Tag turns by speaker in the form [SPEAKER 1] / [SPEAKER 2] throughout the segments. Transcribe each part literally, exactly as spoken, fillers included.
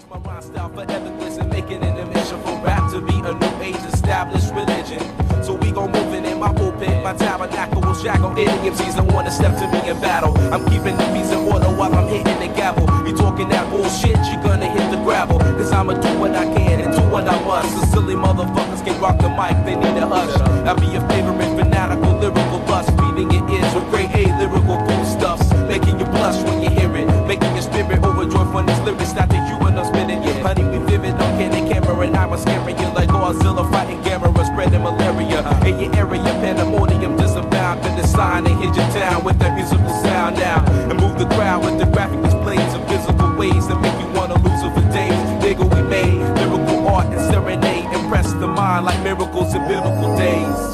[SPEAKER 1] my rhyme style forever glisten, making an admission for rap to be a new age established religion. So we gon' move it in my pulpit, my tabernacle will shackle any M Cs that wanna step to me in battle. I'm keeping the peace in order while I'm hitting the gavel. You talking that bullshit, you gonna hit the gravel. Cause I'ma do what I can and do what I must. The silly motherfuckers can rock the mic, they need a hush. I'll be your favorite fanatical lyrical bust, feeding your ears with grade A lyrical foodstuffs, making you blush when you hear it, making your spirit overjoyed when these lyrics start to you and I'm spitting. Yeah, honey, we vivid on candy camera and I'm scaring you like Godzilla fighting Gamera, spreading malaria in your area. Pandemonium disavow to the sign and hit your town with that musical sound now, and move the crowd with the graphic displays of physical ways that make you wanna lose it for days. Nigga, we made lyrical art and serenade, impress the mind like miracles in biblical days.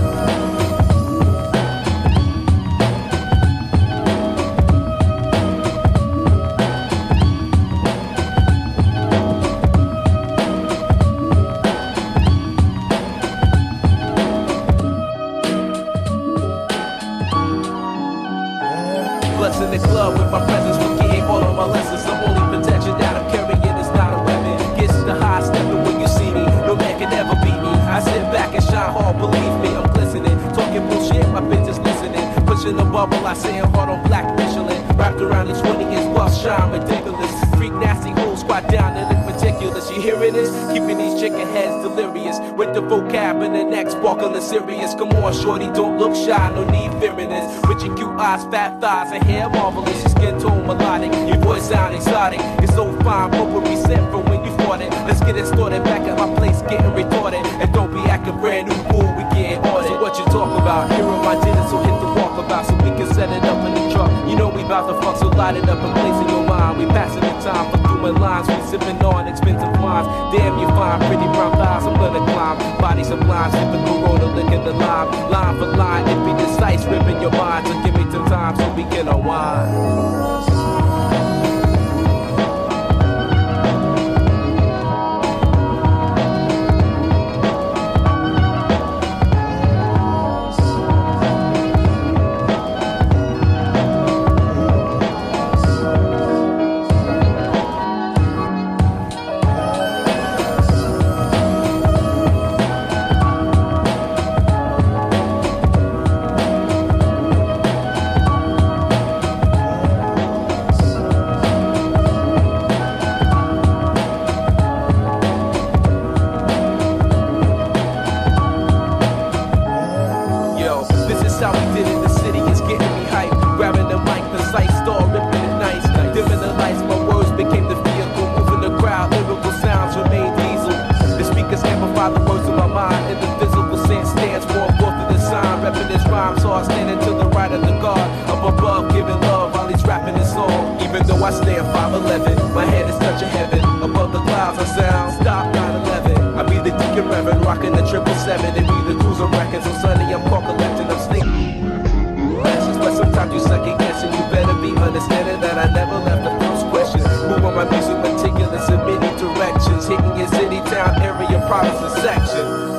[SPEAKER 1] In the club with my presence, forgetting all of my lessons. The only protection that I'm carrying is not a weapon. Gets the high stepping when you see me. No man can ever beat me. I sit back and shine hard, believe me, I'm glistening. Talking bullshit, my bitch is listening. Pushing the bubble, I say it hard on black Michelin. Wrapped around the twenty inch bus, shine ridiculous. Freak nasty hoes squat down and look meticulous. You hearing this? Keeping these chicken heads delirious. With the vocab and the next sparkling serious. Come on, shorty, don't look shy, no need fearing this. With your cute eyes, fat thighs, and hair marvelous. Your skin tone melodic, your voice sound exotic. You're so fine, potpourri sent from when you fought it. Let's get it started back at my place, getting retarded. And don't be acting brand new, fool, we getting ordered. So what you talk about? Here are my dinners, so hit the walkabout so we can set it up in the truck. You know we bout to fuck, so light it up and place in your mind. We passing the time for doing lines, we sipping on expensive wines. Damn, you fine, pretty brown thighs, I'm gonna climb. Body sublime, sipping Corona, licking the lime. Line for line, it be decisive, ripping your mind. So give me some time so we can unwind. I stand five eleven, my head is touching heaven. Above the clouds I sound, stop nine eleven. I be the Deacon Reverend, rocking the triple seven. And be the cruiser records, so sunny I'm call collecting, I'm sneaking. But sometimes you second guessing, you better be understanding that I never left the first question. Move on my music meticulous in many directions, hitting your city, town, area, province, and section.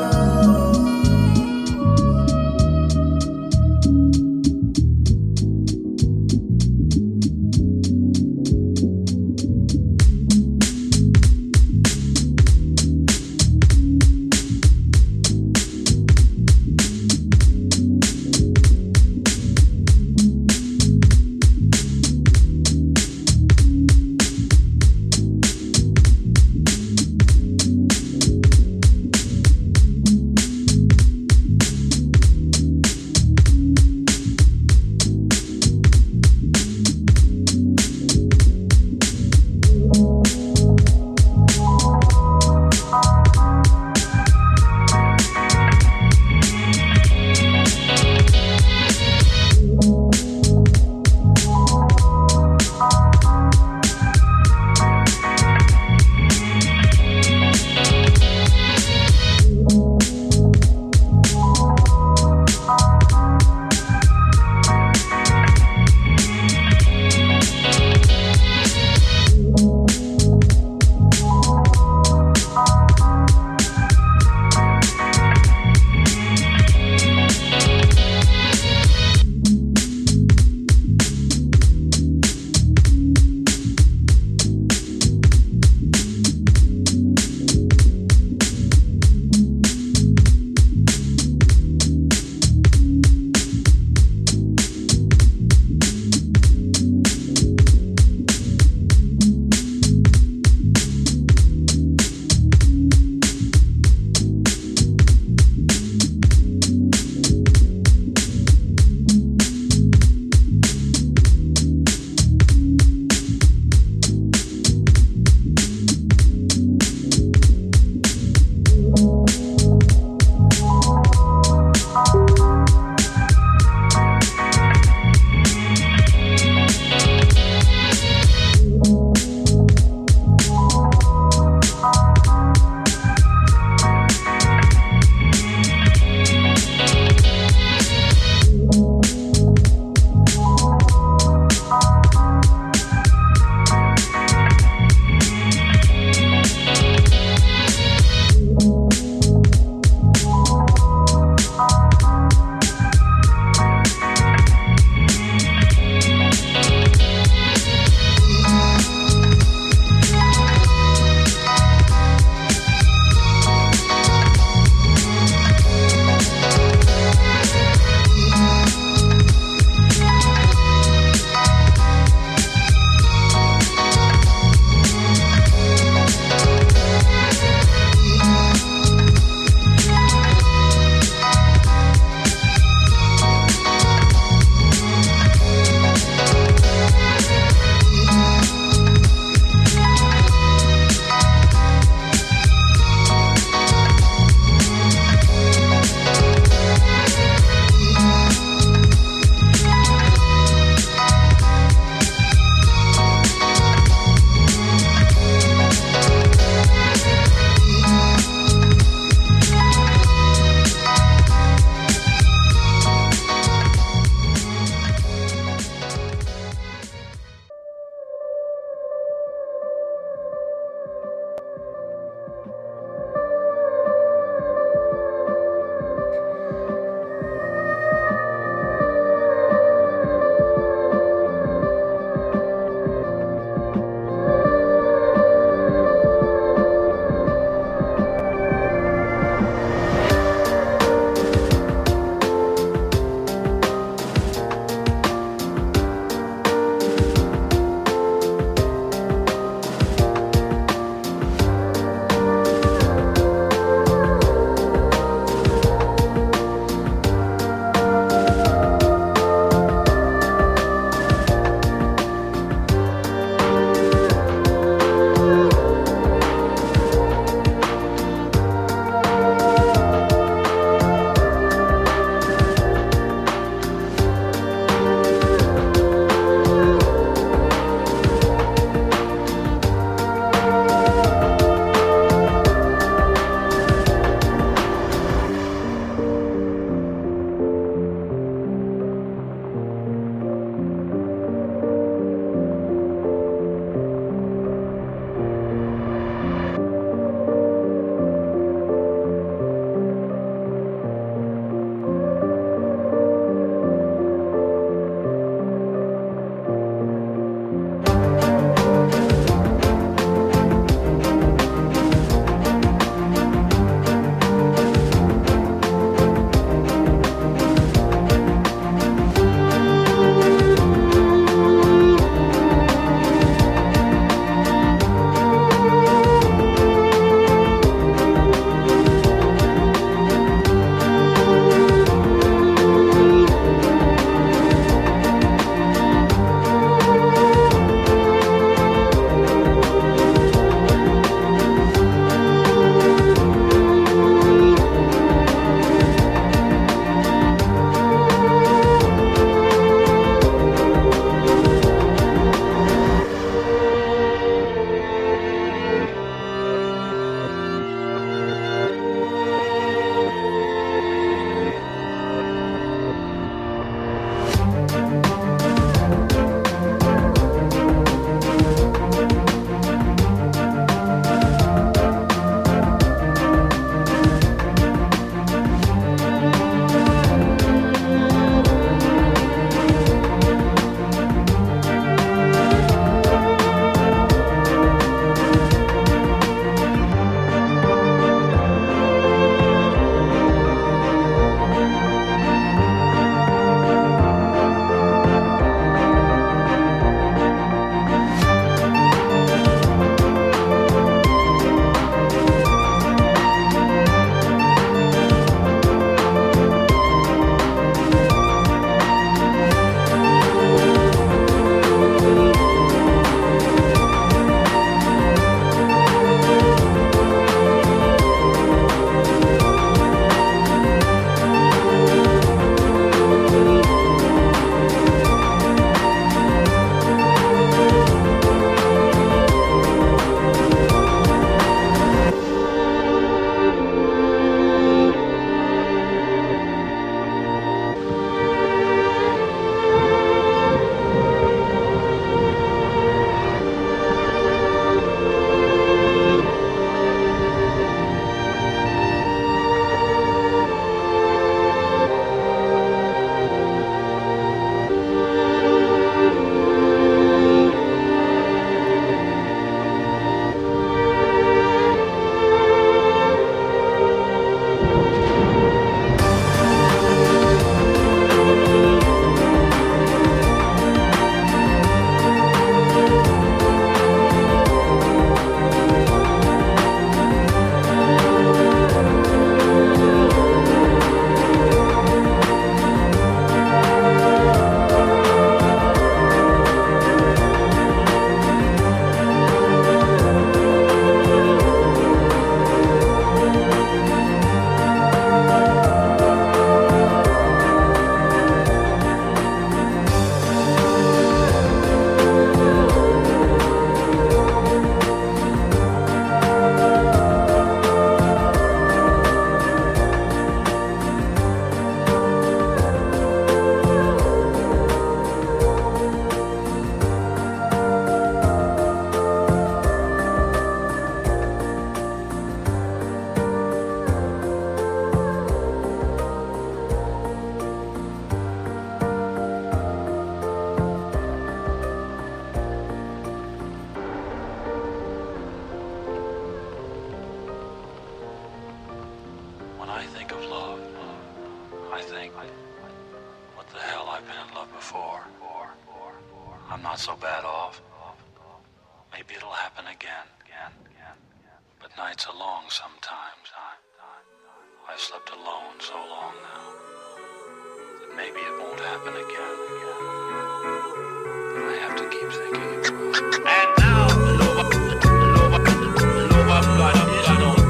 [SPEAKER 2] I've been in love before. I'm not so bad off. Maybe it'll happen again. But nights are long sometimes. I've slept alone so long now that maybe it won't happen again. But I have to keep thinking it will. And now, Nova, Nova, Nova, got it.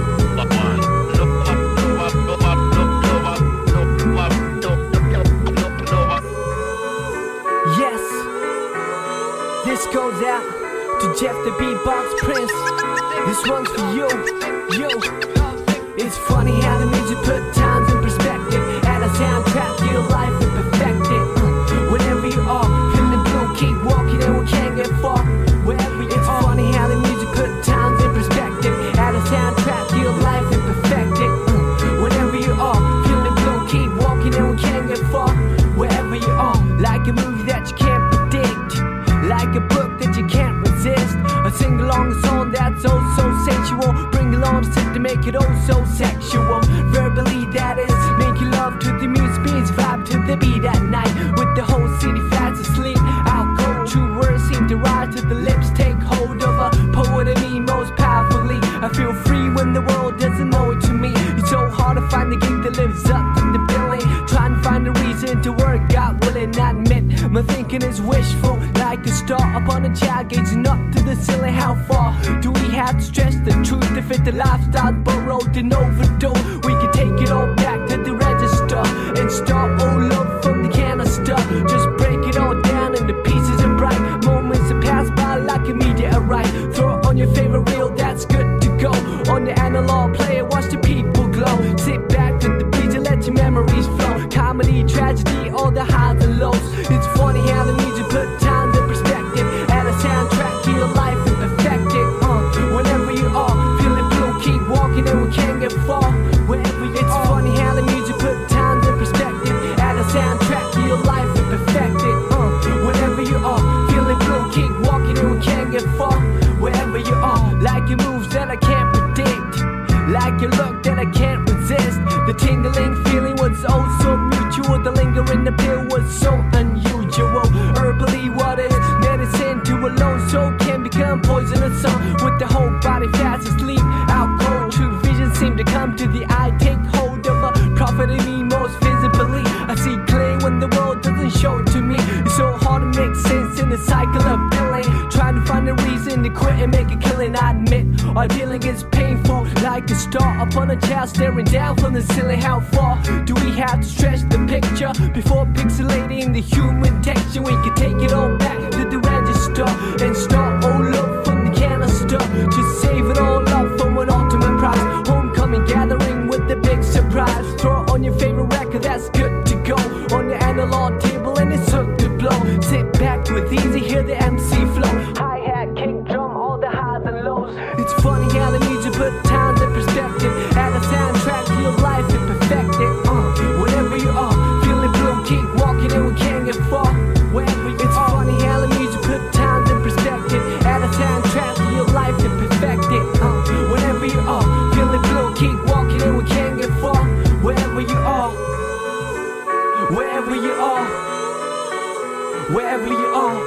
[SPEAKER 3] Yes, this goes out to Jeff the Beatbox Prince. This one's for you, yo. It's funny how the music put times in perspective. Add a soundtrack to your life and perfect it. Uh, whenever you are feeling blue, keep walking and we can't get far. Wherever you it's are. Funny how the music put times in perspective. Add a soundtrack to your life and perfect it. Uh, whenever you are feeling blue, keep walking and we can't get far. Wherever you are, like a movie that you can't predict, like a book that you can't resist. A sing along a song that's oh so sensual. Bring along the stick to make it oh so sexual. Verbally that is, making love to the music beats, vibe to the beat at night. With the whole city fast asleep, I'll go. True words seem to rise to the lips, take hold of a poet in me most powerfully. I feel free when the world doesn't know it to me. It's so hard to find the gig that lives up to the billing. Trying to find a reason to work out, willing admit my thinking is wishful, like a star up on a child gazing up to the ceiling. How far do we have to stretch the truth to fit the lifestyle borrowed and overdue? We can take it all back to the register and start all over from the canister. Just break it all down into pieces and bright moments that pass by like a meteorite. Throw it on your favorite reel, that's good to go. On the analog player, watch the people glow. Sit back to the beat and let your memories flow. Comedy, tragedy, all the highs and lows. It's funny how the music put times in perspective. Add a soundtrack to your life and perfect it. Uh, whenever you are feeling blue, keep walking and we can't get far. Wherever you it's are. Funny how the music put times in perspective. Add a soundtrack to your life and perfect it. Uh, whenever you are feeling blue, keep walking and we can't get far. Wherever you are, like your moves that I can't predict, like your look that I can't resist. The tingling feeling was oh so mutual. The lingering appeal was so unusual. Herbally what is medicine to a lone soul can become poisonous. Some with the whole body fast asleep, out cold. True vision seem to come to the eye. Take hold of a prophet in me most visibly. I see clear when the world doesn't show it to me. It's so hard to make sense in the cycle of feeling. Trying to find a reason to quit and make a killing. I admit our dealing is painful, like a star up on a child staring down from the ceiling. How far do we have to stretch the picture before pixelating the human texture? We can take it all back to the register and start all over from the canister. Just save it all up for an ultimate prize. Homecoming gathering with the big surprise. Throw it on your favorite record, that's good to go. On the analog table and it's hooked to blow. Sit back with easy, hear the M C flow. Hi-hat, kick drum, all the highs and lows. It's funny how the music put times in perspective. Add a soundtrack to your life and perfect it. Uh, whenever you are feeling blue, keep walking and we can't get far. Wherever you it's are. Funny how the music put times in perspective. Add a soundtrack to your life and perfect it. Uh, whenever you are feeling blue, keep walking and we can't get far. Wherever you are, wherever you are, wherever you are.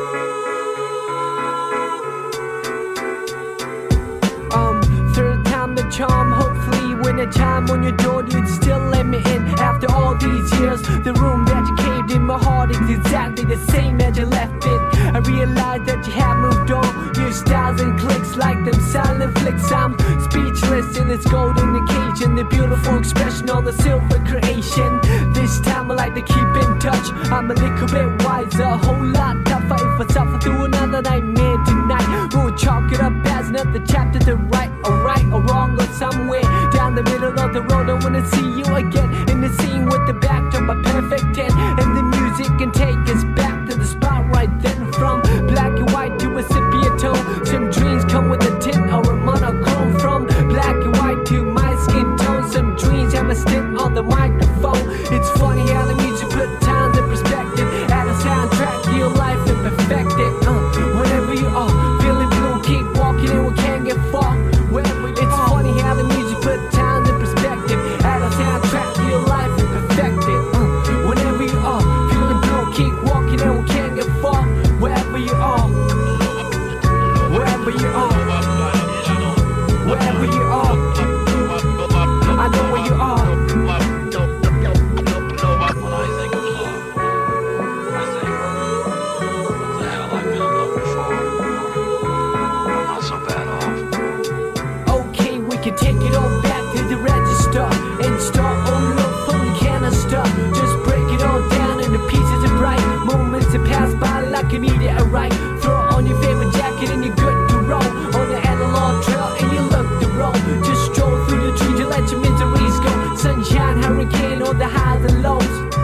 [SPEAKER 3] Um, third time the charm, hopefully when a chime on your door you'd still let me in. After all these years, the room that you caved in, my heart is exactly the same as you left it. I realize that you have moved on. Your styles and clicks like them silent flicks. I'm speechless in this golden occasion, the beautiful expression on the silver creation. This time I like to keep in touch. I'm a little bit wiser, a whole lot tougher. If I suffer through another nightmare tonight, we'll chalk it up as another chapter to write, or right or wrong, or somewhere down the middle of the road. I wanna see you again in the scene with the backdrop a perfect ten, and the music can take us back to the spot right then. From black and white to a sepia tone, some dreams come with a tint or a monochrome. From black and white to my skin tone, some dreams have a stint on the microphone. It's funny how the music put times in perspective. Add a soundtrack to your life and perfect it. Uh, whenever you are feeling blue, keep walking and we can't get far. Wherever you it's are. Funny how the music put times in perspective. Add a soundtrack to your life and perfect it. can take it all back to the register and start all over from the canister. Just break it all down into pieces of bright moments that pass by like you need it right. Throw on your favorite jacket and you're good to roll on the analog trail and you look the road. Just stroll through the trees to let your miseries go. Sunshine, hurricane, all the highs and lows.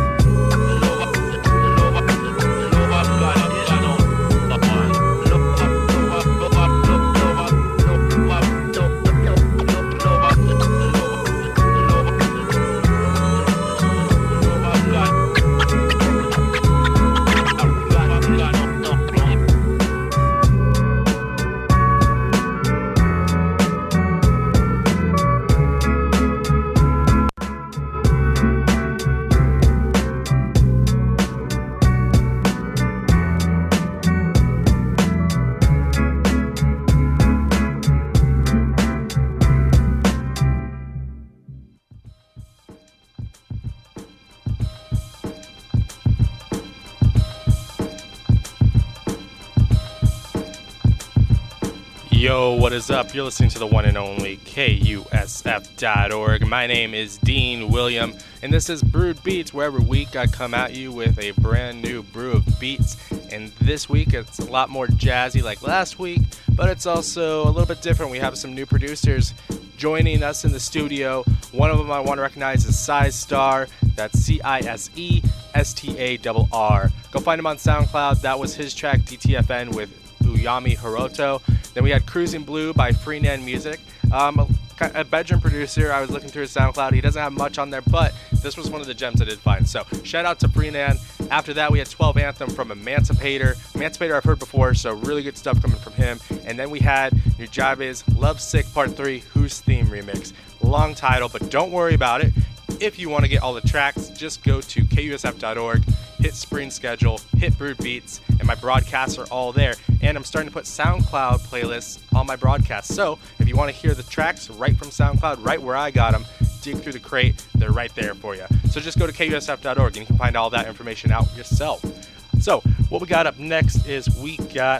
[SPEAKER 4] Yo, what is up? You're listening to the one and only K U S F dot org. My name is Dean William, and this is Brewed Beats, where every week I come at you with a brand new brew of beats. And this week it's a lot more jazzy like last week, but it's also a little bit different. We have some new producers joining us in the studio. One of them I want to recognize is Size Star. That's C I S E S T A R R. Go find him on SoundCloud. That was his track D T F N with Uyami Hiroto. Then we had Cruising Blue by Freenan Music. Um, a, a bedroom producer. I was looking through his SoundCloud. He doesn't have much on there, but this was one of the gems I did find. So shout out to Freenan. After that, we had twelve Anthem from Emancipator. Emancipator I've heard before, so really good stuff coming from him. And then we had Nujabe's Love Sick Part three Who's Theme Remix. Long title, but don't worry about it. If you want to get all the tracks, just go to K U S F dot org, hit Spring Schedule, hit Brewed Beats, and my broadcasts are all there. And I'm starting to put SoundCloud playlists on my broadcasts. So if you want to hear the tracks right from SoundCloud, right where I got them, dig through the crate, they're right there for you. So just go to K U S F dot org and you can find all that information out yourself. So what we got up next is we got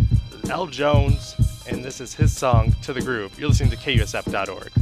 [SPEAKER 4] L. Jones, and this is his song, To the Groove. You're listening to K U S F dot org.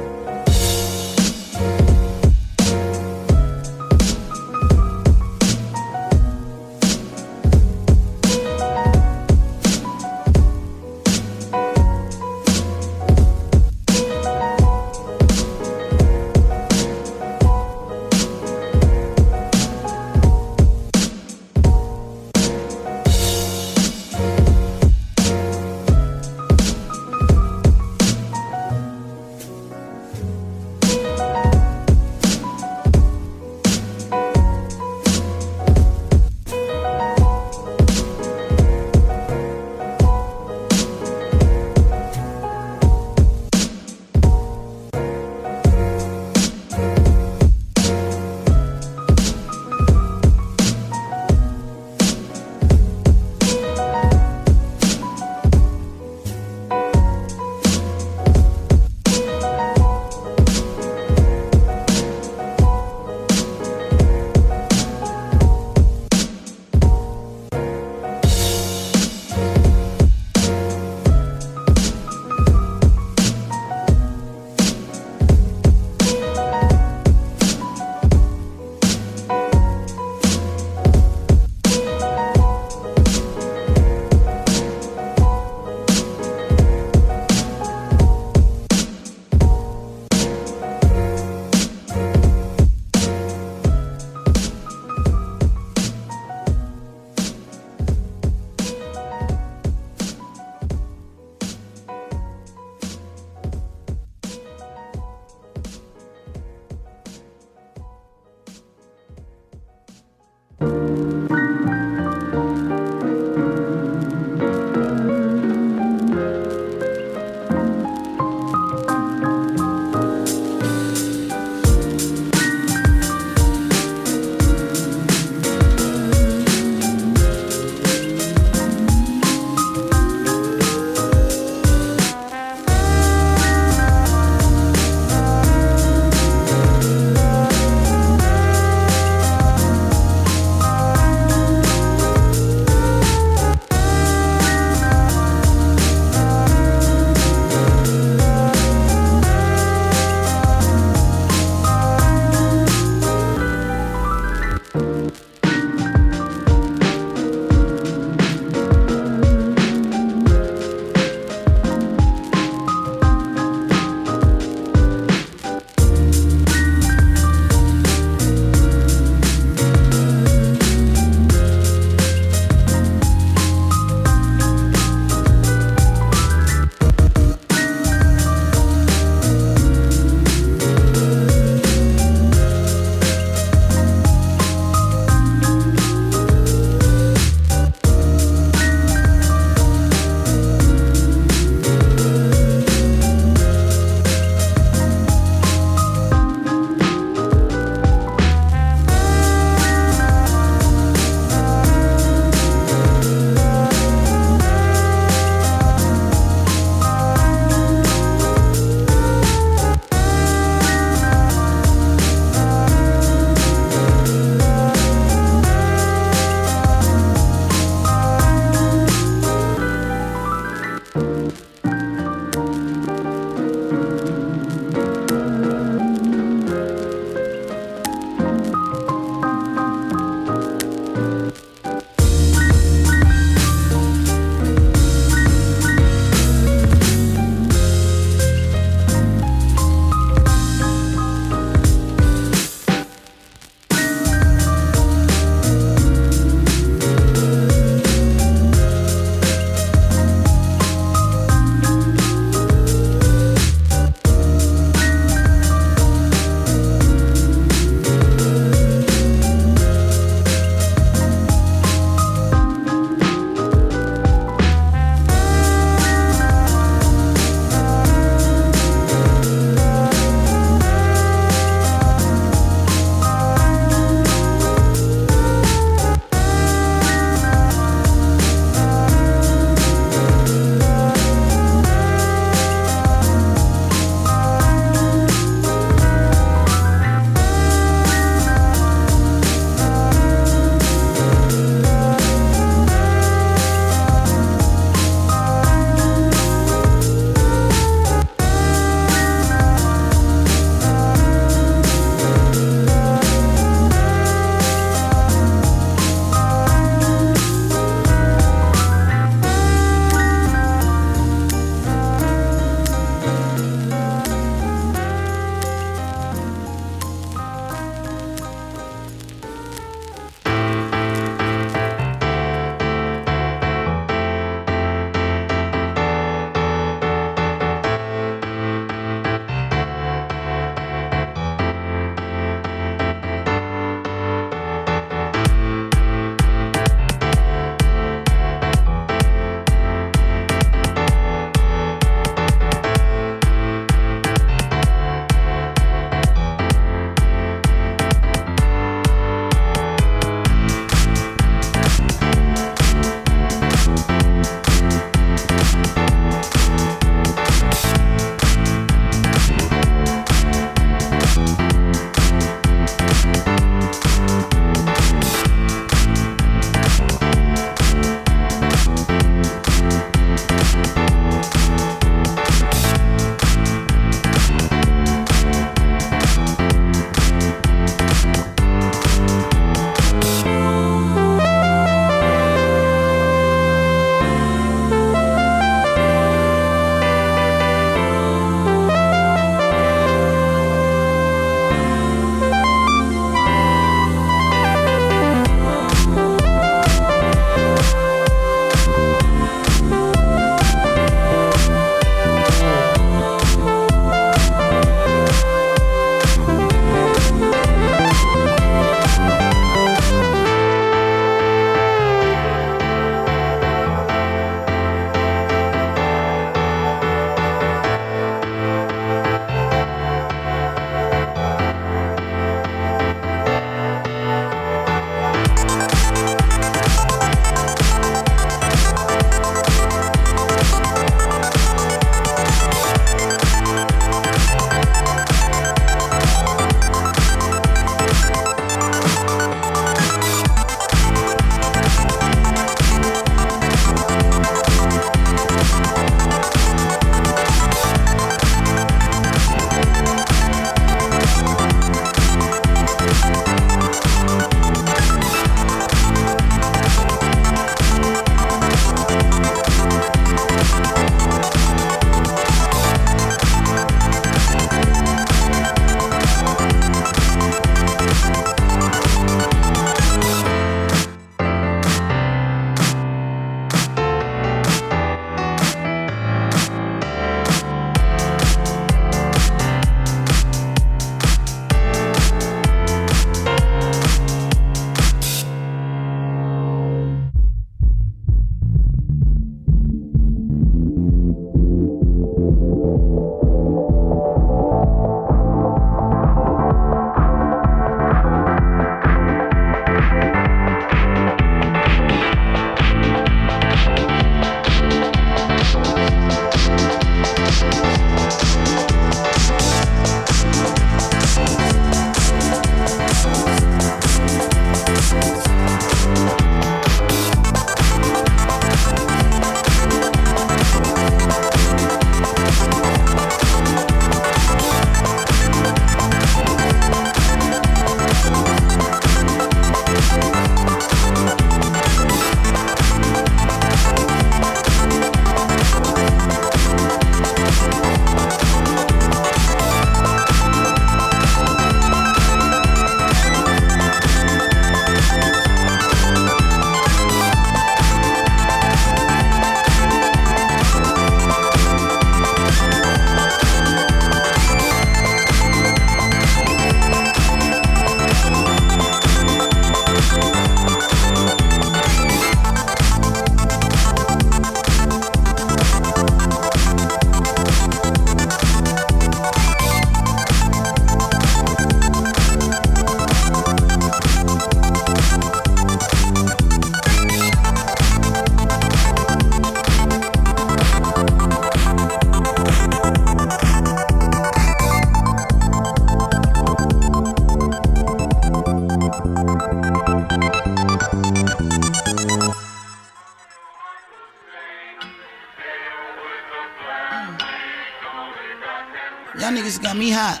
[SPEAKER 5] Y'all niggas got me hot.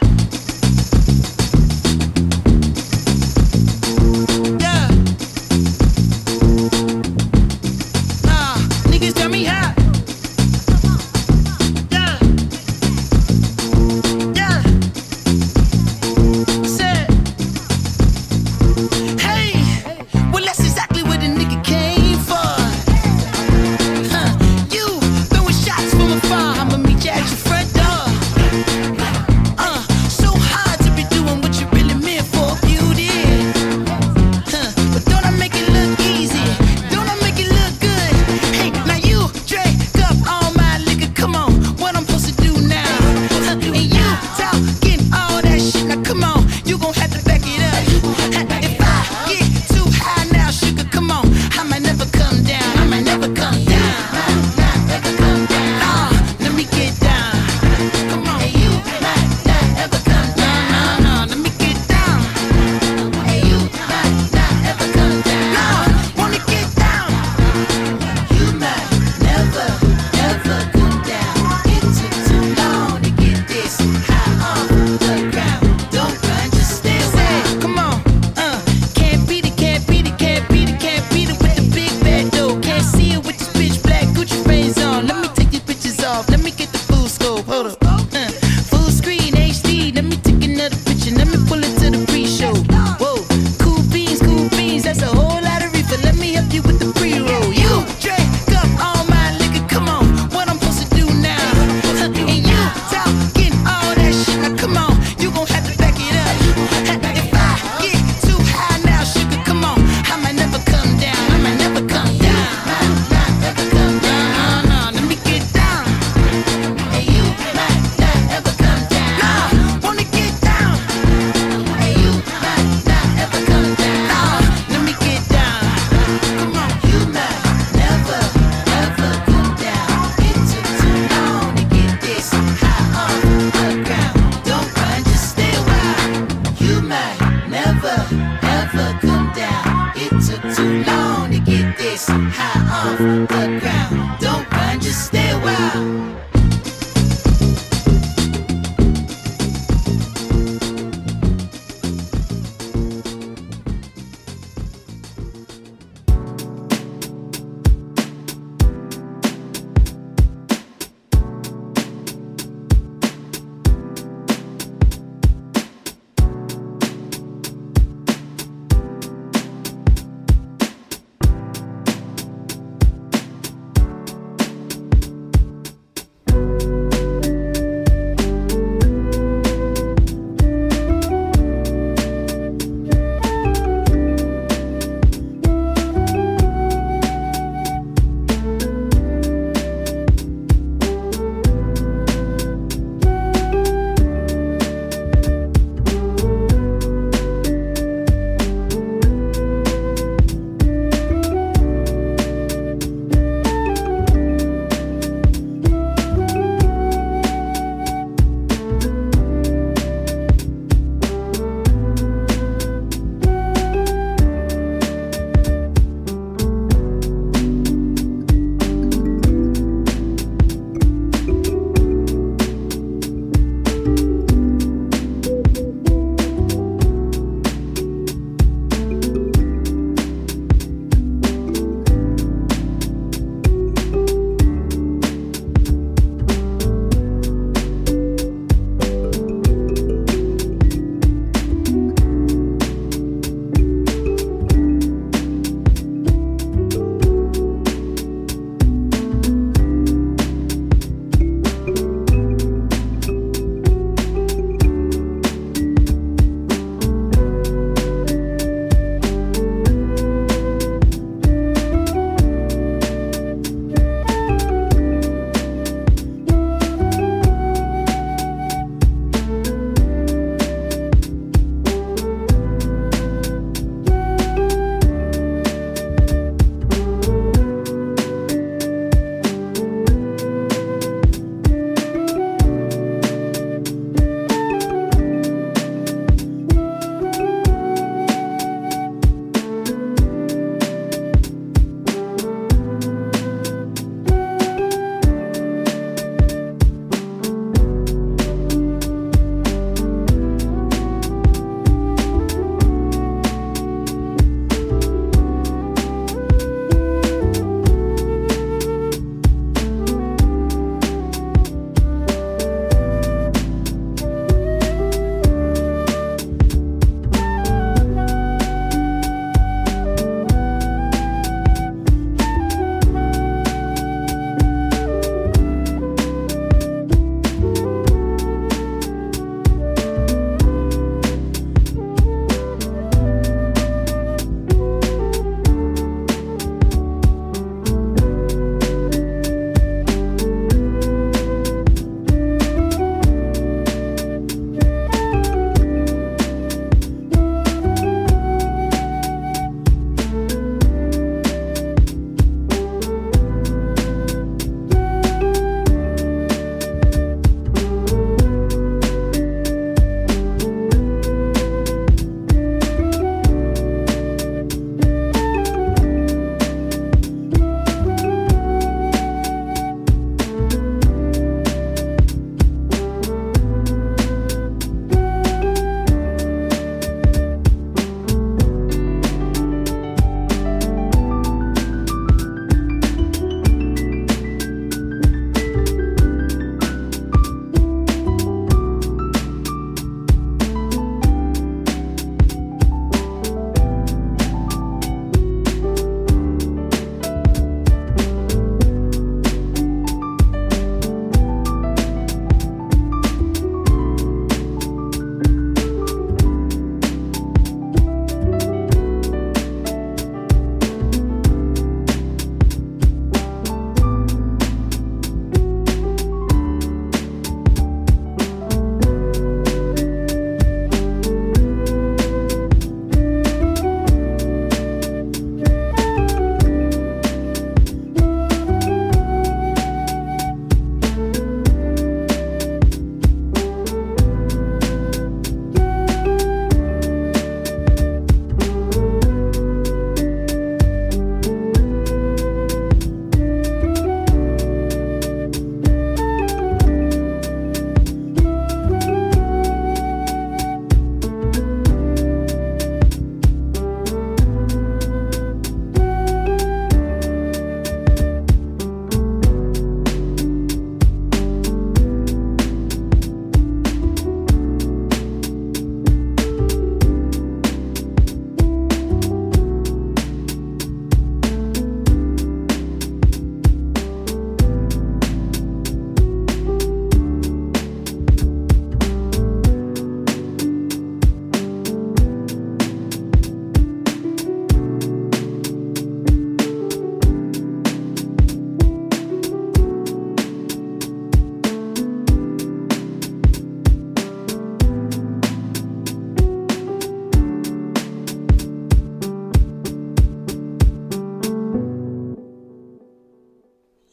[SPEAKER 5] Yeah. Nah, niggas got me hot. Yeah. Yeah. Said, hey, well that's exactly where the nigga came for. Huh, you throwing shots from afar, I'ma meet you at your front door. Uh,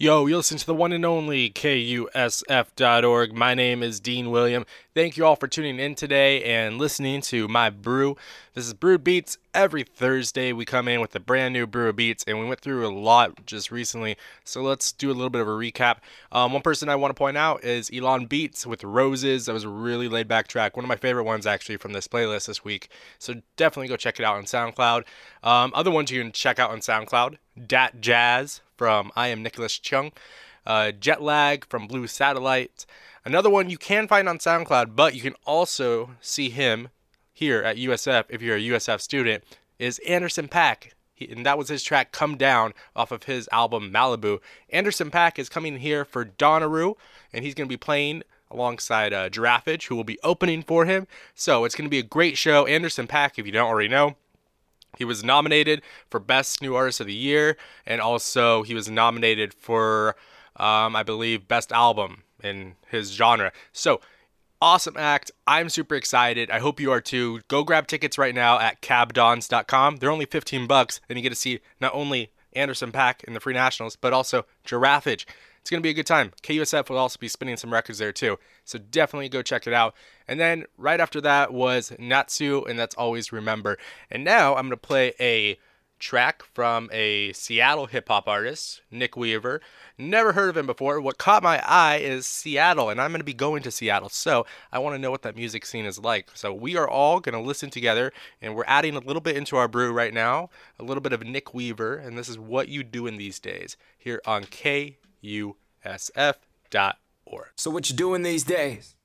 [SPEAKER 4] Yo, you listen to the one and only K U S F dot org. My name is Dean William. Thank you all for tuning in today and listening to my brew. This is Brewed Beats. Every Thursday we come in with a brand new brew of beats, and we went through a lot just recently, so let's do a little bit of a recap. Um, one person I want to point out is Elon Beats with Roses. That was a really laid back track. One of my favorite ones actually from this playlist this week, so definitely go check it out on SoundCloud. Um, other ones you can check out on SoundCloud, Dat Jazz from I Am Nicholas Chung, uh, Jet Lag from Blue Satellite. Another one you can find on SoundCloud, but you can also see him here at U S F if you're a U S F student, is Anderson .Paak. He, and that was his track Come Down off of his album Malibu. Anderson .Paak is coming here for Donnaroo, and he's going to be playing alongside uh, Giraffage, who will be opening for him. So it's going to be a great show. Anderson .Paak, if you don't already know, he was nominated for Best New Artist of the Year, and also he was nominated for, um, I believe, Best Album in his genre. So, awesome act. I'm super excited. I hope you are too. Go grab tickets right now at cab dons dot com. They're only fifteen bucks, and you get to see not only Anderson .Paak in the Free Nationals, but also Giraffage. It's going to be a good time. K U S F will also be spinning some records there too, so definitely go check it out. And then right after that was Natsu, and that's Always Remember. And now I'm going to play a track from a Seattle hip-hop artist, Nick Weaver. Never heard of him before. What caught my eye is Seattle, and I'm going to be going to Seattle, so I want to know what that music scene is like. So we are all going to listen together, and we're adding a little bit into our brew right now, a little bit of Nick Weaver, and this is What You Doing These Days here on K U S F dot org.
[SPEAKER 6] So what you doing these days?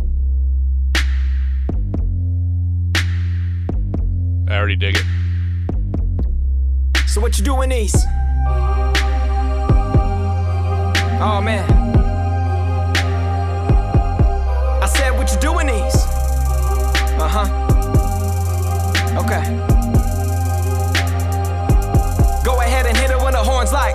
[SPEAKER 4] I already dig it.
[SPEAKER 6] So what you doing these? Oh man. I said what you doing these? Uh-huh. Okay. Go ahead and hit it when the horns like.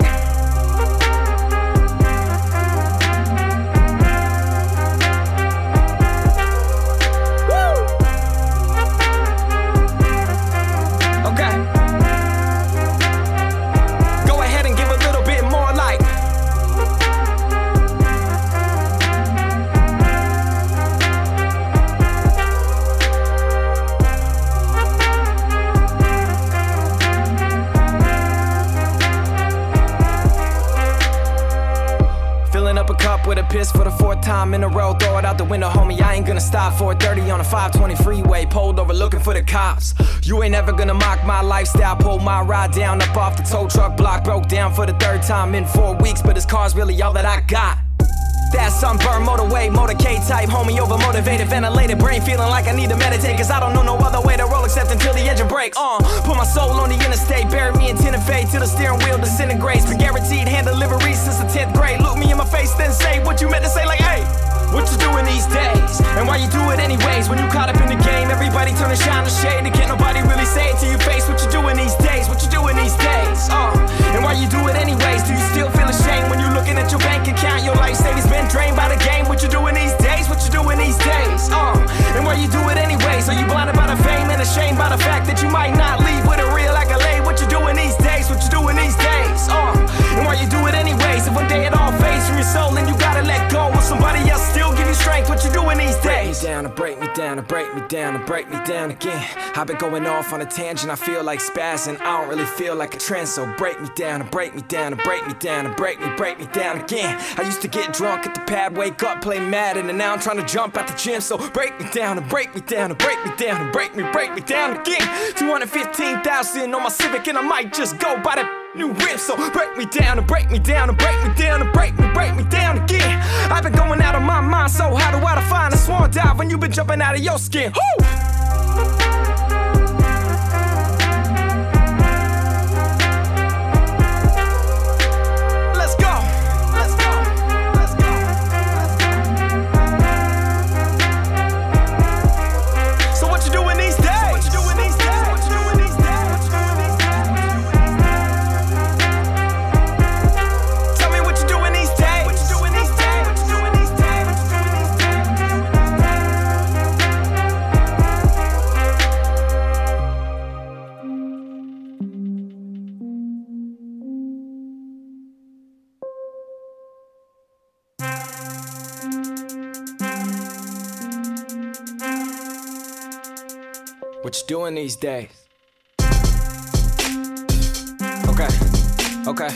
[SPEAKER 6] With a piss for the fourth time in a row, throw it out the window, homie, I ain't gonna stop. Four thirty on a five twenty freeway, pulled over looking for the cops. You ain't ever gonna mock my lifestyle, pull my ride down up off the tow truck block. Broke down for the third time in four weeks, but this car's really all that I got. That sunburned motorway, motorcade type, homie, over motivated, ventilated, brain feeling like I need to meditate, cause I don't know no other way to roll except until the engine breaks. Uh, put my soul on the interstate, bury me in tin and fade till the steering wheel disintegrates. Been guaranteed hand delivery since the tenth grade. Look me in my face, then say what you meant to say, like, hey, what you doing these days? And why you do it anyways? When you caught up in the game, everybody turn and shine the shade, and can't nobody really say it to your face. What you doing these days? What you doing these days? Uh, and why you do it anyways? Do you still feel ashamed when you looking at your bank account? Your life savings been drained by the game. What you doing these days? What you doing these days? Uh, and why you do it anyways? Are you blinded by the fame and ashamed by the fact that you might not leave with a real accolade? What you doing these days? What you doing these days? Uh, and why you do it anyways? If one day it all fades from your soul and you gotta let go, will somebody else still give you strength? What you doing these days? Break me down and break me down and break me down and break me down again. I've been going off on a tangent, I feel like spazzing. I don't really feel like a trend, so break me down and break me down and break me down and break me, break me down again. I used to get drunk at the pad, wake up, play Madden, and now I'm trying to jump at the gym. So break me down and break me down and break me down and break me, break me down again. two hundred fifteen thousand on my Civic, and I might just go by the new rim. So break me down and break me down and break me down and break me, break me down again. I've been going out of my mind, so how do I define a swan dive when you've been jumping out of your skin? Woo! What you doing these days? Okay, okay.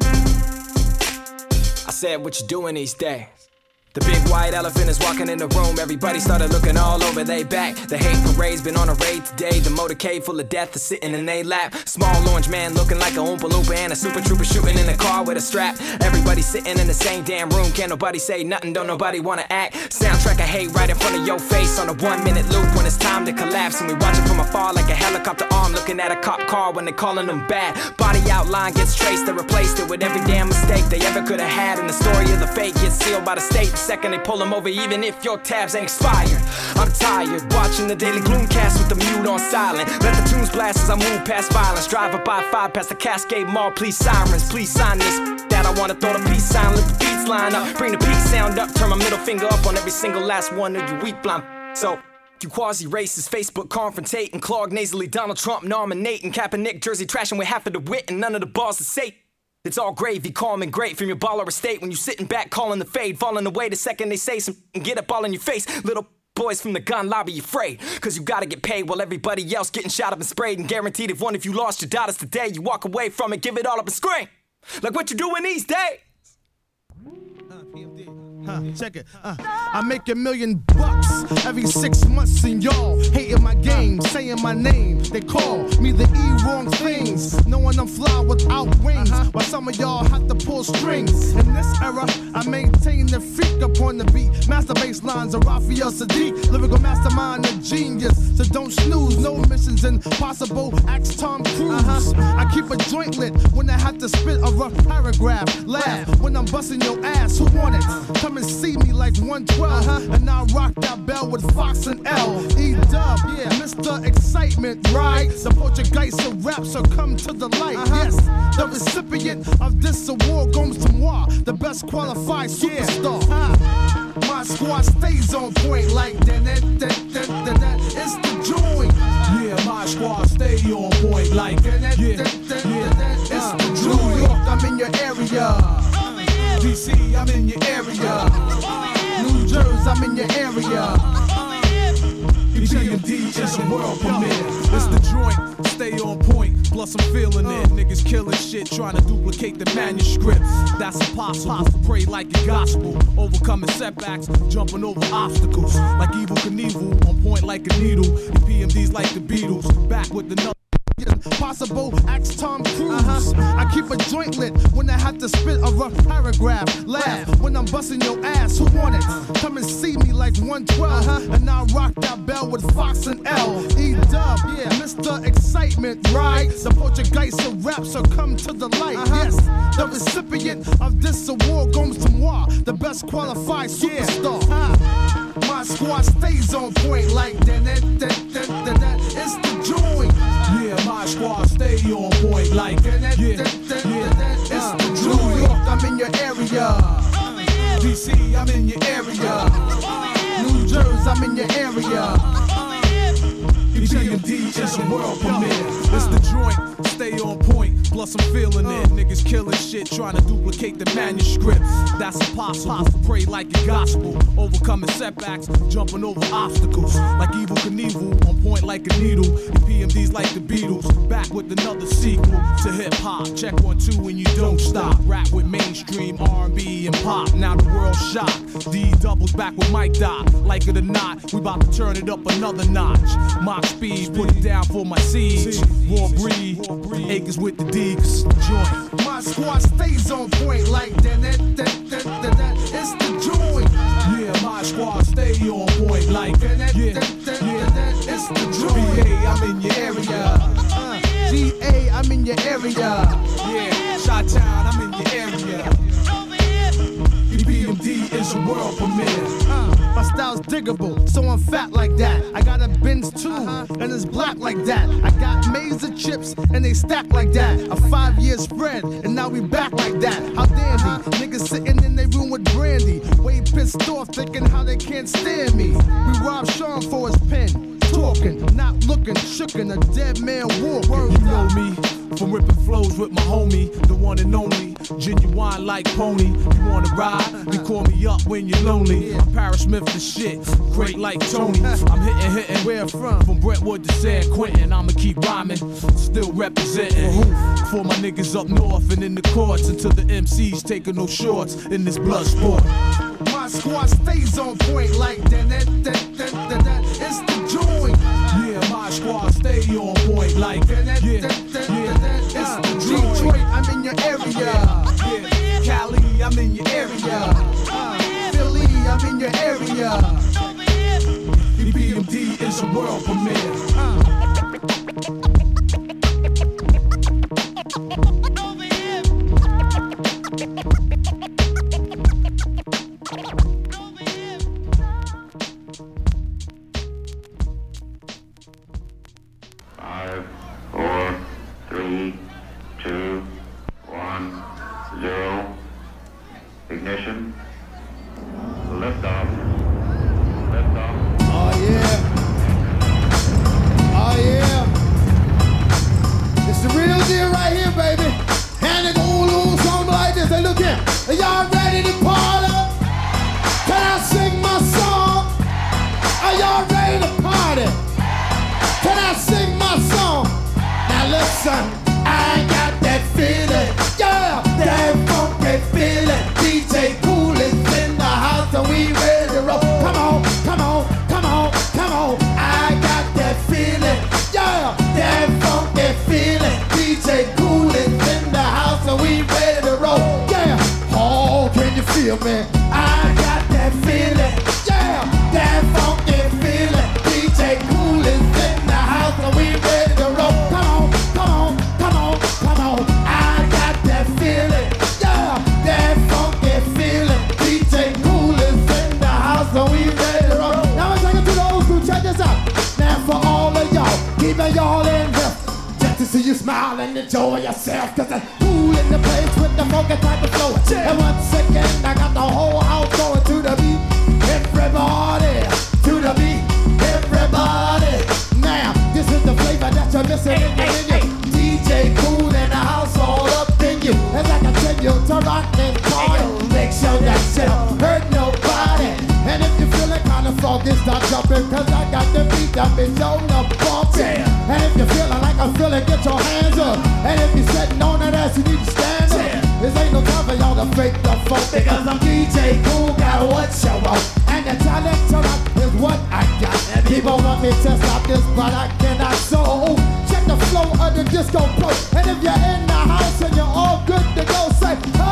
[SPEAKER 6] I said, what you doing these days? The big white elephant is walking in the room. Everybody started looking all over they back. The hate parade's been on a raid today. The motorcade full of death is sitting in they lap. Small orange man looking like a Oompa Loompa and a super trooper shooting in a car with a strap. Everybody sitting in the same damn room. Can't nobody say nothing, don't nobody wanna act. Soundtrack of hate right in front of your face on a one minute loop when it's time to collapse. And we watch it from afar like a helicopter arm looking at a cop car when they calling them bad. Body outline gets traced, they replaced it with every damn mistake they ever could have had. And the story of the fake gets sealed by the state. The second they pull them over, even if your tabs ain't expired. I'm tired, watching the Daily Gloomcast with the mute on silent. Let the tunes blast as I move past violence. Drive up by five past the Cascade Mall, please sirens. Please sign this, that I wanna throw the peace sign. Let the beats line up, bring the peace sound up. Turn my middle finger up on every single last one of you weak blind. So you quasi-racist, Facebook confrontating, clog nasally, Donald Trump nominating, Kaepernick jersey trashing with half of the wit and none of the balls to say. It's all gravy, calm and great from your baller estate when you sitting back calling the fade, falling away the second they say some and get up all in your face. Little boys from the gun lobby afraid, cause you gotta get paid while everybody else getting shot up and sprayed. And guaranteed if one of you lost your daughters today, you walk away from it, give it all up and scream. Like what you doing these days?
[SPEAKER 7] Huh, check it. Uh, I make a million bucks every six months, and y'all hating my game, saying my name. They call me the E wrong things, knowing I'm fly without wings. Uh-huh. While some of y'all have to pull strings. In this era, I maintain the freak upon the beat. Master bass lines of Raphael Sadiq, lyrical mastermind, a genius. So don't snooze, no missions impossible. Ask Tom Cruise. Uh-huh. I keep a joint lit when I have to spit a rough paragraph. Laugh when I'm busting your ass. Who want it? Come and see me like one twelve, uh-huh. And I rock that bell with Fox and L. E-Dub, yeah, Mister Excitement, right? The Portuguese of rap, so come to the light, uh-huh. Yes, the recipient of this award goes to moi, the best qualified superstar. Yeah. Uh, my squad stays on point like that, that, that, that, that. It's the joint.
[SPEAKER 8] Yeah, my squad stay on point like that, that, yeah, that, that, yeah. That, it's uh, the joint.
[SPEAKER 7] New York, I'm in your area.
[SPEAKER 8] D C, I'm in your area.
[SPEAKER 7] New Jersey, I'm in your area.
[SPEAKER 8] P M D is a world premiere. It's the joint, stay on point, plus I'm feeling it. Niggas killing shit, trying to duplicate the manuscript. That's impossible. Pray like the gospel, overcoming setbacks, jumping over obstacles. Like Evel Knievel, on point like a needle. The P M Ds like the Beatles, back with the
[SPEAKER 7] possible, ask Tom Cruise. Uh-huh. I keep a joint lit when I have to spit a rough paragraph. Laugh when I'm busting your ass. Who want it? Come and see me like one twelve, uh-huh. And I rock that bell with Fox and L. E-Dub, yeah, Mister Excitement, right? The Portuguese of rap, so come to the light. Uh-huh. Yes, the recipient of this award goes to moi, the best qualified superstar. Yeah. Uh, my squad stays on point like that, that, that, that, that, that. It's the joint.
[SPEAKER 8] Yeah, my squad stay on point like that, yeah, yeah.
[SPEAKER 7] It's the joint. New York, I'm in your area.
[SPEAKER 8] D C, I'm in your area.
[SPEAKER 7] New Jersey, I'm in your area.
[SPEAKER 8] P M D is a world premiere. It's the joint, stay on point, plus I'm feeling it. Niggas killing shit, trying to duplicate the manuscript. That's impossible. Pray like the gospel, overcoming setbacks, jumping over obstacles. Like Evel Knievel, on point like a needle. The P M Ds like the Beatles, back with another sequel to hip hop. Check one, two, and you don't stop. Rap with mainstream R and B and pop. Now the world's shocked. D doubles back with Mike Doc. Like it or not, we about to turn it up another notch. Mock speed, put it down for my seeds. Raw breed, acres with the D's. Joint.
[SPEAKER 7] My squad stays on point like that, that, that, that, that, that. It's the joint.
[SPEAKER 8] Yeah, my squad stay on point like that, yeah, yeah.
[SPEAKER 7] It's the joint.
[SPEAKER 8] B A, I'm in your area.
[SPEAKER 7] Uh, G A, I'm in your area.
[SPEAKER 8] Yeah, Chi-Town, I'm in your area. P M D is a world premiere.
[SPEAKER 7] Uh, my style's diggable, so I'm fat like that. I got a Benz too, uh-huh. And it's black like that. I got maize and chips, and they stack like that. A five-year spread, and now we back like that. How dandy, uh-huh. Niggas sitting in their room with brandy, way pissed off, thinking how they can't stand me. We robbed Sean for his pen, talking, not looking, shookin', a dead man walking.
[SPEAKER 8] You know me. from ripping flows with my homie, the one and only, genuine like Pony. You wanna ride? You call me up when you're lonely. I'm Parrish Smith the shit, great like Tony. I'm hitting, hitting, where from? From Brentwood to San Quentin. I'ma keep rhyming, still representing. For my niggas up north and in the courts, until the M Cs taking no shorts in this blood sport.
[SPEAKER 7] My squad stays on point like that, that, that, that, that, that. It's the joint.
[SPEAKER 8] Yeah, my squad stay on point like
[SPEAKER 7] that, that,
[SPEAKER 8] yeah,
[SPEAKER 7] that, that,
[SPEAKER 8] yeah.
[SPEAKER 7] that, that. It's the Detroit, I'm in your area.
[SPEAKER 8] Yeah, Cali, I'm in your area.
[SPEAKER 7] Uh, Philly, I'm in your area.
[SPEAKER 8] E B M D is a world premiere. Uh.
[SPEAKER 9] Five, four, three, two, one, zero. Ignition. Lift off. Lift off.
[SPEAKER 10] Oh yeah. Oh yeah. It's the real deal right here, baby. And it goes a little something like this. Hey, look here. Are y'all ready to party? Can I sing my song? Are y'all ready to party? Can I sing my song? Now listen, I got that feeling, yeah, that funky feeling. D J Kool is in the house and we ready to roll. Come on, come on, come on, come on. I got that feeling, yeah, that funky feeling. D J Kool is in the house and we ready to roll. Yeah, oh, can you feel me? I got that feeling, yeah, that funky feeling. D J Kool is in the house and we ready to roll. Come on, come on, come on, come on. I got that feeling, yeah, that funky feeling. D J Kool is in the house and we ready to roll. Now I'm taking to the old school, check this out. Now for all of y'all, keeping y'all in here, just to see you smile and enjoy yourself. Cause I'm cool in the place with the funky type of flow. And once again, I got the whole house going to the beat. Everybody, to the beat, everybody. Now, this is the flavor that you're missing in your menu. D J Kool in the house all up in you. As I continue to rock this party, make sure that shit hurt nobody. And if you feeling kinda froggy, start jumping. Cause I got the beat that be shown up bumping. And if you're feeling like I'm feeling, get your hands up. And if you're sitting on that ass, you need to stand up. This ain't no time for y'all to fake the funk. Because I'm D J Kool, got what you want. And the talent to rock is what I got. And people want me to stop this, but I cannot. So check the flow of the disco pro. And if you're in the house and you're all good to go, say ho,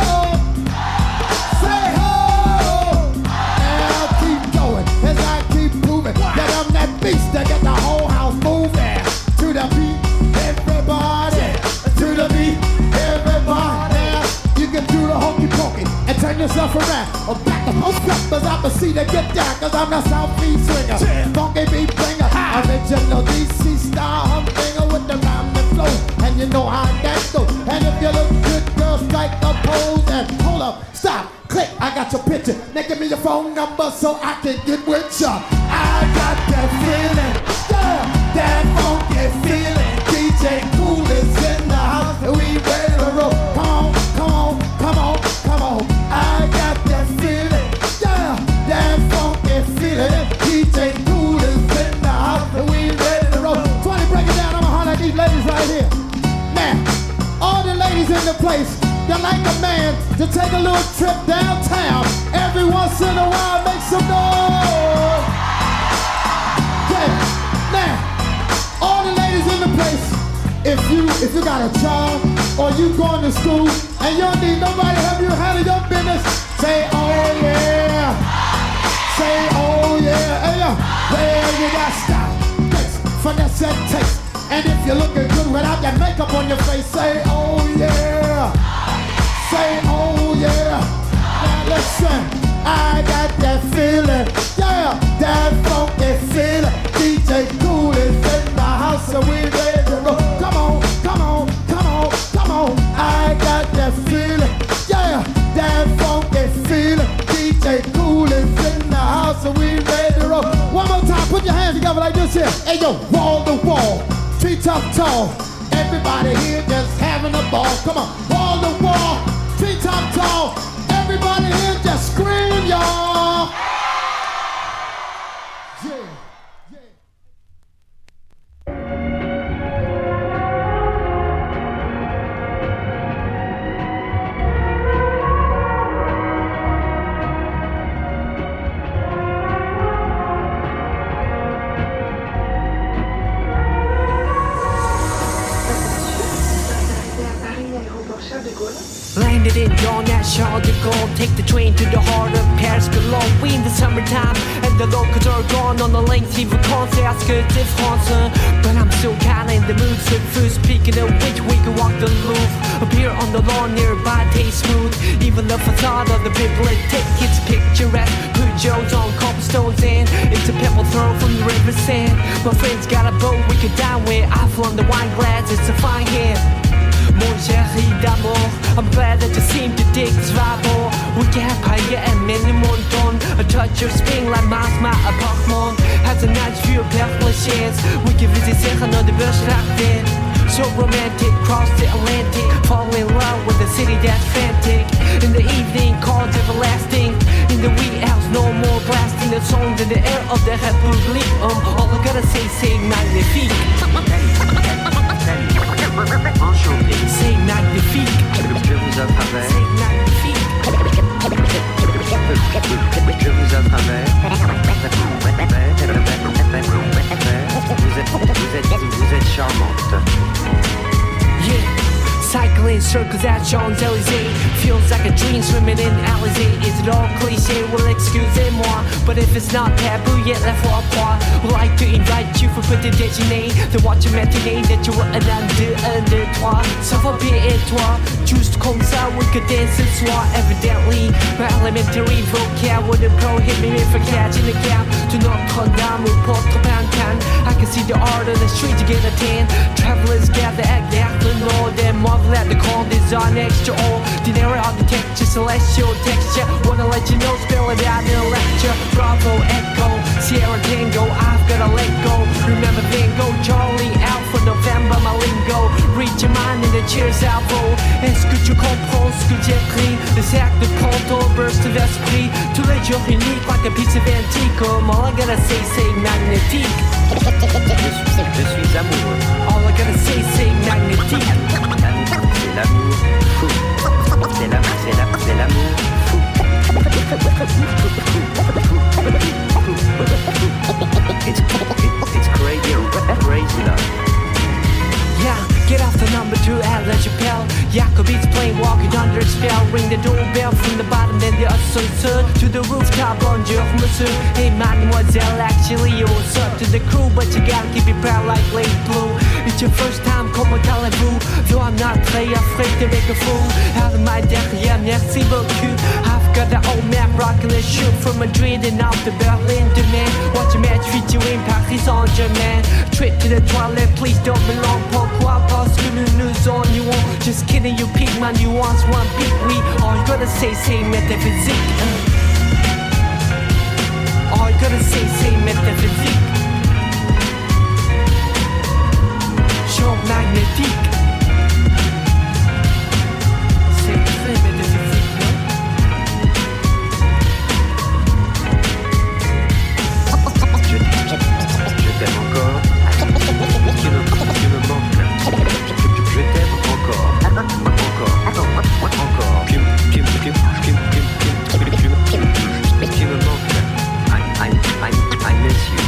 [SPEAKER 10] say ho. Now keep going as I keep moving. That I'm that beast that get the whole house moving. To the beat, everybody. To the beat, everybody. Now you can do the hokey pokey and turn yourself around. Or back the host up, cause I'm the C to get down. Cause I'm the Southeast swinger, funky beat bringer. Original D C style humdinger with the rhyme and flow. And you know how that goes. And if you look good, girl, strike a pose. And hold up, stop, click, I got your picture. Now give me your phone number so I can get with ya. I got that feeling, yeah, that funky feeling. D J Kool is in the house and we ready to roll. Come on, come on, come on, come on. I got that feeling, yeah, that funky feeling. D J Kool is in the house and we ready to roll. twenty, break it down, I'ma holler at these ladies right here. Now, all the ladies in the place, they're like a man to take a little trip downtown. Every once in a while, make some noise. Okay, now, all the ladies in the place, if you if you got a job or you going to school and you don't need nobody to help you handle your business, say oh yeah, say oh yeah, hey yo, well you got style, taste, finesse and taste. And if you're looking good without your makeup on your face, say oh yeah, say oh yeah. Now listen, I got that feeling, yeah, that funky feeling. D J Kool is in the house and we ready to roll. Come on, come on, come on, come on. I got that feeling, yeah, that funky feeling. D J Kool is in the house and we ready to roll. One more time, put your hands together like this here. Hey yo, wall to wall, treetop tall. Everybody here just having a ball. Come on, wall to wall, T-top tall. Everybody here just scream, y'all. Yeah.
[SPEAKER 3] Landed in Dawn at Charles de Gaulle. Take the train to the heart of Paris below. We in the summertime and the locals are gone on the lengthy vacances. Ask a difference, but I'm still kinda in the mood. So first speaking of which we can walk the Louvre. Up here on the lawn nearby, taste smooth. Even the facade of the bibliothèque, it's picturesque. Put Joe's on cobblestones and it's a pebble throw from the river sand. My friends got a boat we could dine with. I flung the wine glass, it's a fine hand. Mon chéri d'amour, I'm glad that you seem to dig this vibe. We can have Paya and many Monton. A touch of spring like Mars, my apartment has a nice view of Père Lachaise. We can visit Serrano de Bergerac. So romantic, cross the Atlantic. Fall in love with a city that's frantic. In the evening, calls everlasting. In the wee house, no more blasting the songs in the air of the République. Um, all I gotta say, say magnifique.
[SPEAKER 11] Enchanté.
[SPEAKER 3] C'est magnifique.
[SPEAKER 11] Je vous offre un verre.
[SPEAKER 3] C'est magnifique.
[SPEAKER 11] Je vous offre un verre. Vous êtes, vous êtes, vous êtes charmante.
[SPEAKER 3] Yeah. Cycling circles at Champs-Élysées. Feels like a dream swimming in Alizé. Is it all cliché? Well, excusez-moi. But if it's not taboo yet, left for a part. Would like to invite you for petit déjeuner. To watch a matinée that you were un, deux, un, deux, trois. Ça va bien et toi? Juste comme ça, we could dance ce soir. Evidently, my elementary vocab wouldn't prohibit me from catching a gap. To Notre-Dame ou Porte-Pancan. I can see the art on the street to get a tan. Travelers gather at Gare du Nord and marvel at the call design extraordinary architecture, celestial texture. Wanna let you know, spell it out in a lecture. Bravo, Echo, Sierra Tango, I've gotta let go. Remember Van Gogh, Charlie, Alpha, November, my lingo. Read your mind in the cheers elbow. Est-ce que tu comprends ce que j'écris? Le cercle de Ponto, burst of esprit. Tous les jours uniques, like a piece of antique. Comme all I gotta say, c'est magnétique.
[SPEAKER 11] Je suis, je suis amoureux.
[SPEAKER 3] All I gotta say, c'est magnétique.
[SPEAKER 11] C'est l'amour fou. C'est l'amour, c'est l'amour, c'est l'amour fou. It's, it's, it's crazy, crazy love.
[SPEAKER 3] Yeah, get off the number two at La Chapelle. Jacobi's playing walking under a spell. Ring the doorbell from the bottom, then the ascenseur to the rooftop. Bonjour, monsieur. Hey, mademoiselle, actually, you what's up to the crew, but you gotta keep it proud like late blue. It's your first time, comment allez-vous? Though I'm not très afraid to make a fool out of my derrière, merci beaucoup. I've got the old map rocking the shoot from Madrid and out to Berlin demain. Watch a match featuring Paris Saint-Germain. Trip to the toilet, please don't belong. Pourquoi? Parce que nous nous ennuyons. Just kidding, you pick my nuance, one big we. All you gotta say, say métaphysique. All you gotta say, say métaphysique. Champ magnétique. C'est très métaphysique, non?
[SPEAKER 11] Je, je t'aime encore. Tu me, tu me manques. Je, je t'aime encore. Encore. Encore. Tu, tu, tu, tu, tu, tu, tu, tu, tu me manques. I, I, I, I miss you.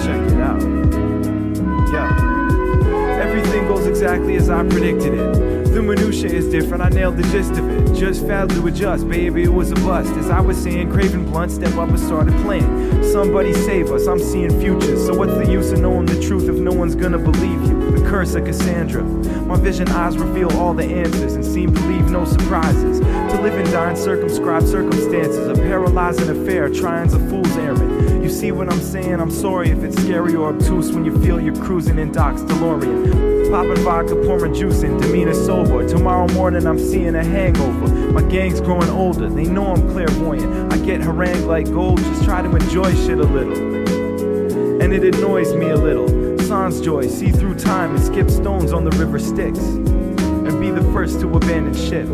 [SPEAKER 12] exactly as I predicted it. The minutia is different, I nailed the gist of it. Just failed to adjust, baby, it was a bust. As I was saying, craving blunt, step up and started playing. Somebody save us, I'm seeing futures. So what's the use of knowing the truth if no one's gonna believe you? The curse of Cassandra. My vision eyes reveal all the answers and seem to leave no surprises. To live and die in circumscribed circumstances, a paralyzing affair, trying's a fool's errand. You see what I'm saying? I'm sorry if it's scary or obtuse when you feel you're cruising in Doc's DeLorean. Popping vodka, pouring juice in, demeanor sober. Tomorrow morning I'm seeing a hangover. My gang's growing older, they know I'm clairvoyant. I get harangued like gold, just try to enjoy shit a little. And it annoys me a little. Sans joy, see through time and skip stones on the river Styx. And be the first to abandon ship.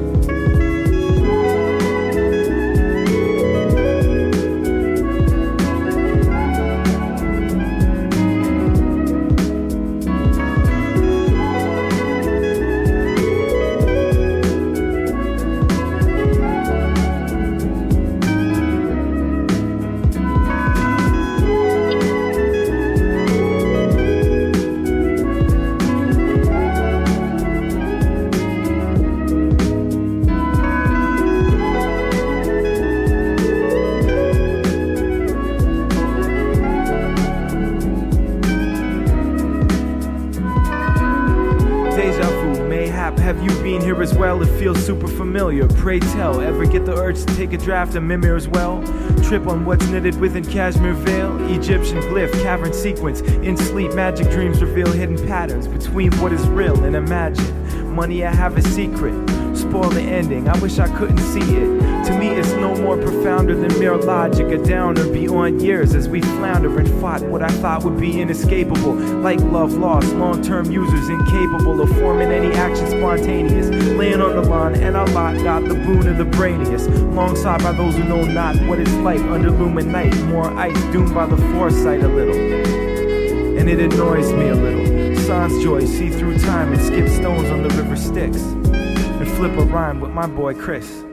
[SPEAKER 12] Feels super familiar, pray tell. Ever get the urge to take a draft of Mimir as well? Trip on what's knitted within cashmere veil? Egyptian glyph, cavern sequence. In sleep, magic dreams reveal hidden patterns between what is real and imagined. Money, I have a secret. Spoil the ending, I wish I couldn't see it. To me it's no more profounder than mere logic. A downer beyond years as we flounder and fought what I thought would be inescapable. Like love lost, long-term users incapable of forming any action spontaneous. Laying on the line and our lot got the boon of the brainiest. Long sought by those who know not what it's like under lumen night. More ice doomed by the foresight a little. And it annoys me a little. Sans joy, see through time and skip stones on the river Styx. And flip a rhyme with my boy Chris.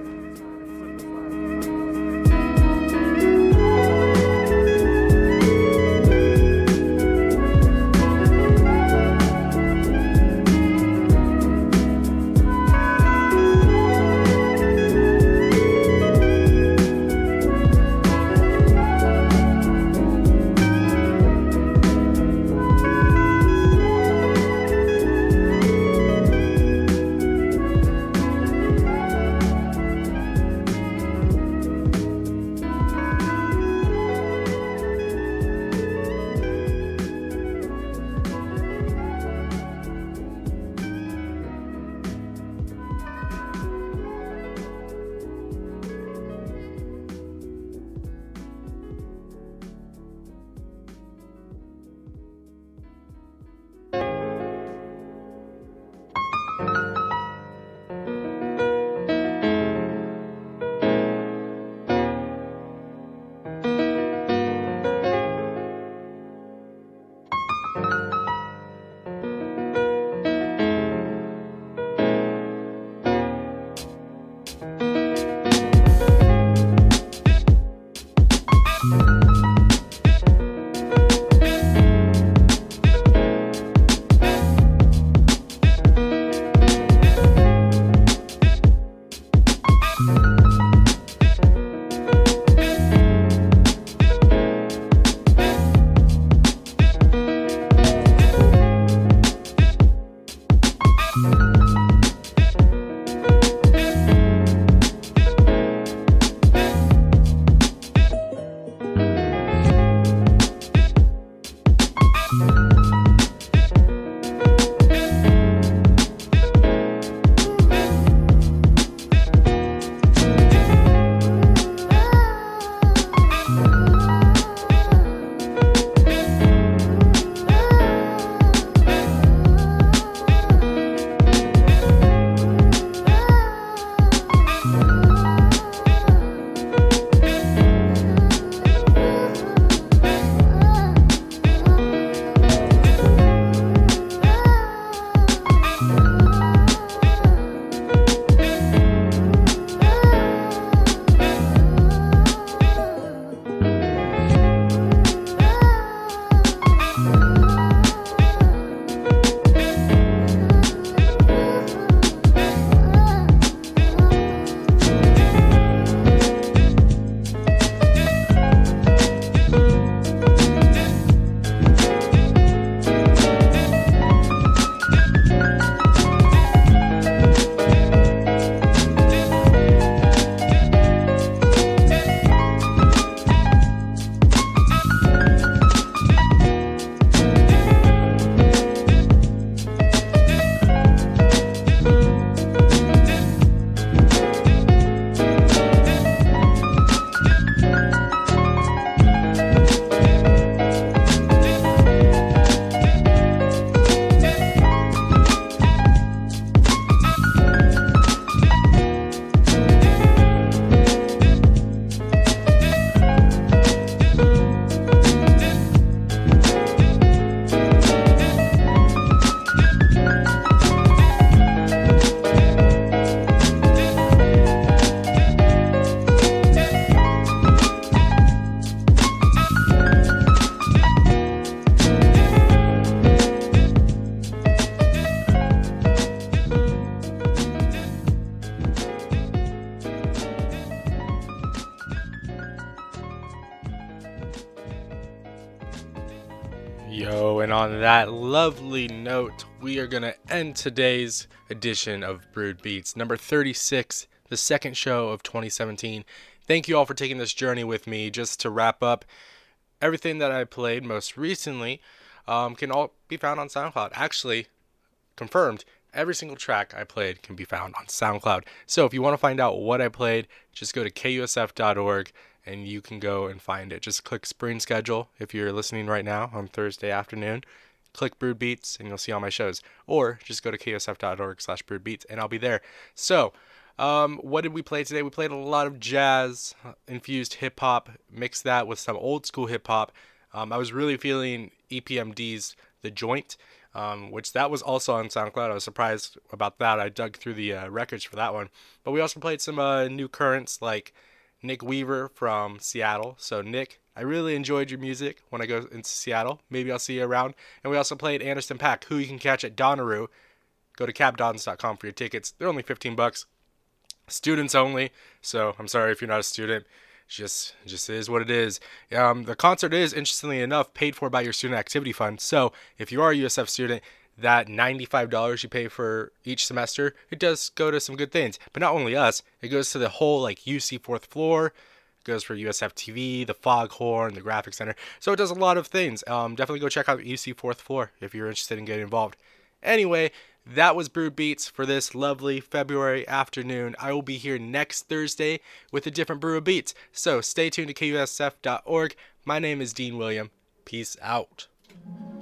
[SPEAKER 4] on that lovely note, we are going to end today's edition of Brood Beats, number thirty-six, the second show of twenty seventeen. Thank you all for taking this journey with me. Just to wrap up, everything that I played most recently um, can all be found on SoundCloud. Actually, confirmed, every single track I played can be found on SoundCloud. So if you want to find out what I played, just go to K U S F dot org and you can go and find it. Just click Spring Schedule if you're listening right now on Thursday afternoon. Click Brood Beats and you'll see all my shows. Or just go to K U S F dot org slash Brood Beats and I'll be there. So, um, what did we play today? We played a lot of jazz, infused hip-hop, mixed that with some old school hip-hop. Um, I was really feeling E P M D's The Joint, um, which that was also on SoundCloud. I was surprised about that. I dug through the uh, records for that one. But we also played some uh, new currents like Nick Weaver from Seattle. So Nick, I really enjoyed your music when I go into Seattle. Maybe I'll see you around. And we also played Anderson .Paak, who you can catch at Donnaroo. Go to cab dons dot com for your tickets. They're only fifteen bucks. Students only. So I'm sorry if you're not a student. Just just is what it is. Um, the concert is, interestingly enough, paid for by your student activity fund. So if you are a U S F student, that ninety-five dollars you pay for each semester, it does go to some good things. But not only us, it goes to the whole like U C fourth floor. It goes for U S F T V, the Foghorn, the Graphic Center. So it does a lot of things. Um, definitely go check out U C fourth floor if you're interested in getting involved. Anyway, that was Brood Beats for this lovely February afternoon. I will be here next Thursday with a different brew of beats. So stay tuned to K U S F dot org. My name is Dean William. Peace out.